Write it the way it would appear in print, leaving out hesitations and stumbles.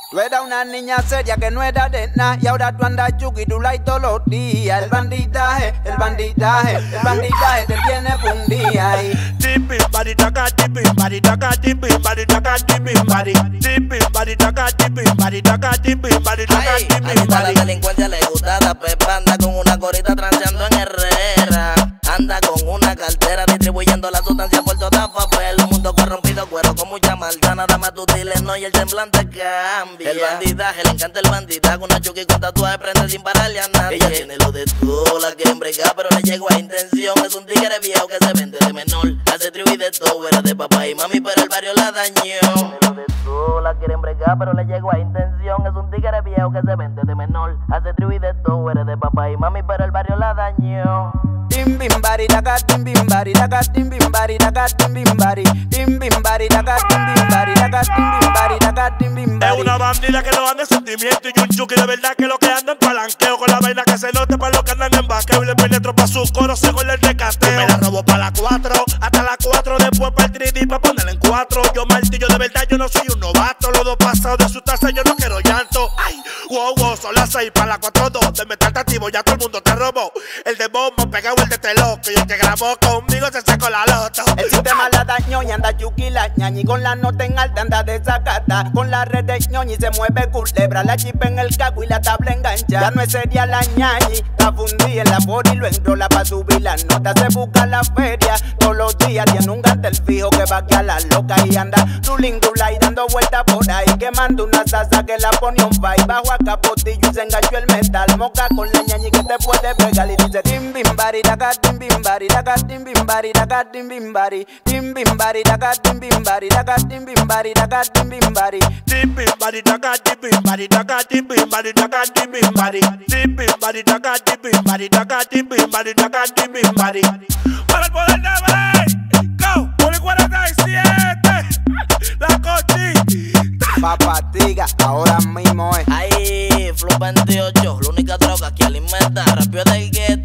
Tú eras una niña seria que no era de nada y ahora tú andas yuquirula y todos los días. El bandidaje te tiene fundida y Tipi, body taka, tipi, body taka, tipi, body taka, tipi, body. Tipi, body taka, tipi, body taka, tipi, body taka, Ay, tipi, aquí está la body. delincuencia, le gusta la pepa. Anda con una corita transeando en Herrera. Anda con una cartera distribuyendo la sustancia por toda papel. Un mundo corrompido, cuero con mucha maldad. Nada más tú diles no y el semblante cambia. El bandidaje, le encanta el bandita. Con una chuki con tatuaje prende sin pararle a nadie. Ella tiene lo de todo, la quieren bregar, pero le llegó a intención. Es un tigre viejo que se vende de menor. Hace tribu y de todo, era de papá y mami, pero el barrio la dañó. Tiene lo de todo, la quieren bregar, pero le llegó a intención. Es un tigre viejo que se vende de menor. Hace tribu y de todo, era de papá y mami, pero el barrio la dañó. Tim bim bari daga tim bim bari daga tim bim bari daga tim bim bari tim bim bari daga tim bim bari daga tim bim bari daga tim bim Es bari. una bandida que no anda en sentimiento y un chuki de verdad que lo que anda en palanqueo. Con la vaina que se note para los que andan en vaqueo. Y le penetro pa' su coro según el decateo. Me la robo pa' la 4, hasta la 4. Después pa' el 3D pa' ponerla en 4. Yo martillo de verdad, yo no soy un novato. Los dos pasados de su taza, yo no quiero llanto. Ay, wow, son las 6 pa' la 4-2. De metal activo, ya todo el mundo te robó. El de bombo pegado, el de este loco. Y el que grabó conmigo se sacó la loto. El sistema la dañó y anda yuki la ñañi. Con la nota en alta anda desacata. Con la red de ñoñi se mueve culebra. La chip en el cago y la tabla engancha. Ya no es seria la ñañi. Está fundida en la body y lo enrola pa' subir la nota. Se busca la feria todos los días. Tiene un gantel fijo que va a la loca. Y anda rulingula y dando vueltas por ahí. Quemando una salsa que la pone on fire. Bajo a capotillo y se enganchó el metal. Moca con la ñañi que te puede pegar. Y dice tim bim bari daga tim bim bari daga tim bim bari daga tim bim bari tim bim bari daga tim bim bari daga tim bim bari daga tim bim bari. Tipi, body taka, tipi, body taka, tipi, body taka, tipi, body. Tipi, body taka, tipi, body taka, tipi, body taka, tipi, body. Para el poder de Belén, go, Poli 47, la cochita. Papatiga, ahora mismo es. Ay, Flow 28, la única droga que alimenta. Rapio del gueto.